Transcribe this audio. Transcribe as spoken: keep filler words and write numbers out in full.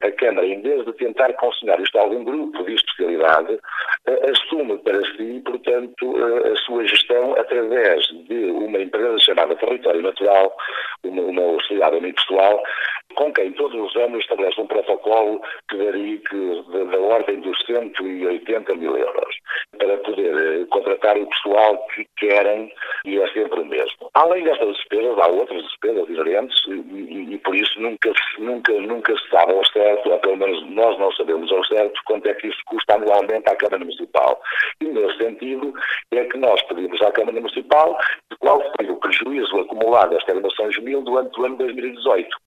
a Câmara, em vez de tentar conciliar isto a algum grupo de especialidade, assume para si, portanto, a sua gestão através de uma empresa chamada Território Natural, uma, uma sociedade unipessoal, com quem todos os anos estabelece um protocolo que varia que, da, da ordem dos cento e oitenta mil euros, para poder contratar o pessoal que querem, e é sempre o mesmo. Além destas despesas, há outras despesas inerentes e, e, e por isso nunca, nunca, nunca se sabe ao certo, ou pelo menos nós não sabemos ao certo, quanto é que isso custa anualmente à Câmara Municipal. E nesse sentido é que nós pedimos à Câmara Municipal de qual foi o prejuízo acumulado a esta Armação Juvenil durante o ano dois mil e dezoito.